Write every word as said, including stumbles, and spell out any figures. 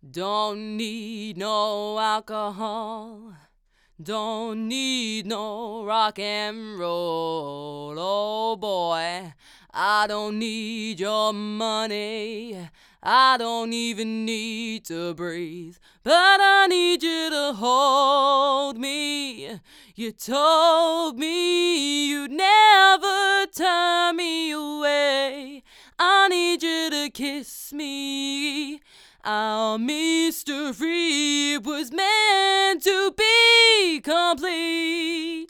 Don't need no alcohol, don't need no rock and roll. Oh boy, I don't need your money, I don't even need to breathe, but I need you to hold me. You told me you'd never turn me away. I need you to kiss me. Our mystery was meant to be complete.